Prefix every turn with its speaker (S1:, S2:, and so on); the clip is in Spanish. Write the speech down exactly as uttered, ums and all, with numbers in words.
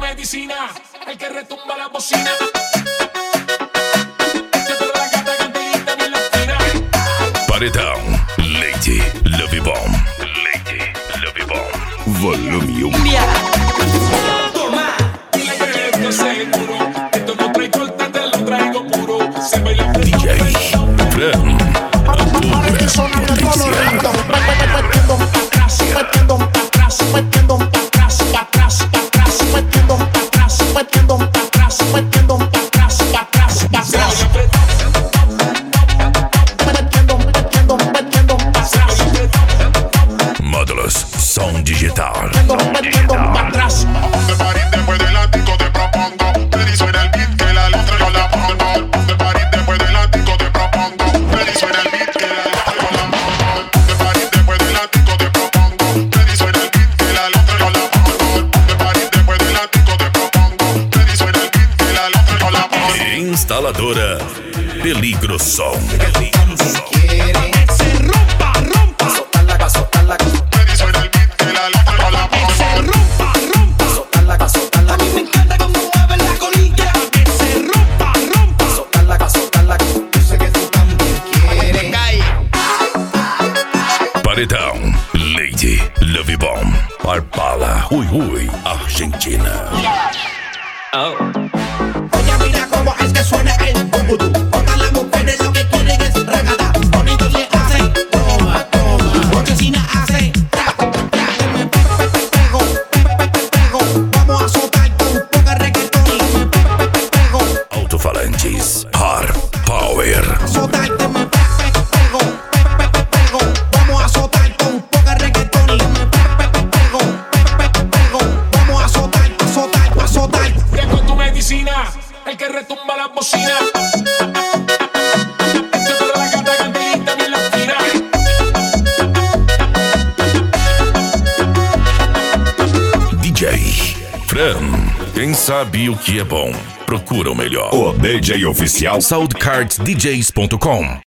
S1: medicina, el que retumba la bocina. Que toda la gata cantillita bien latina.
S2: Paredão, Lady Love Bomb. Lady Love Bomb. Volume um.
S1: Toma. Dile que esto es seguro. Esto no trae corte, te lo traigo puro. Se baila
S2: D J Fran.
S3: Ahora que sonando todos los ritmos, metiendo pa' atrás, metiendo pa' atrás, metiendo pa' atrás, pa' atrás, pa' atrás, metiendo pa' atrás, metiendo pa' atrás, metiendo pa' atrás, pa' atrás, pa' atrás. Metiendo, metiendo, metiendo pa' atrás.
S2: Módulos Som Digital.
S3: Metiendo, metiendo pa' atrás.
S4: De París después del ático te propongo. Ready suena el beat que la letra yo la pongo. De París después del ático te propongo. Ready suena el beat que la letra yo la pongo. De París después del ático te propongo. Ready suena el beat que la letra yo la pongo. De París después del ático te propongo. Ready suena el beat que la letra yo la pongo.
S2: Instaladora Peligro Som.
S3: Se rompa, rompa.
S4: Ready suena el beat que la letra yo la pongo.
S3: Se rompa, rompa. A mí me encanta cuando mueve la colita. Que se rompa, rompa. Yo sé que tú también quieres.
S2: Paredão, Lady Love Bomb. Arpala, Ui Ui, Argentina.
S3: Oye, mira cómo es que suena el vudú. Todas las mujeres lo que quieren es regada. Bonito le hace, toma, toma. Mochesina hace, tra, tra. Me pe, pe, pe, pego, pe, pe, pe, pego. Vamos a soltar con poca reggaetón. Me pe, pe, pe, pego.
S2: Alto-falantes, Hard Power.
S3: Soltarte me pe, pe, pego, pe, pe, pe, pego. Vamos a soltar con poca reggaetón. Me pe, pe, pe, pego, pe, pe, pe, pego. Vamos a soltar, a soltar, a soltar.
S1: Tengo tu medicina, el que retumba la bocina. Que toda la gata cantillita bien latina.
S2: D J Fran. Quem sabe o que é bom, procura o melhor. O D J oficial soundcards d js ponto com.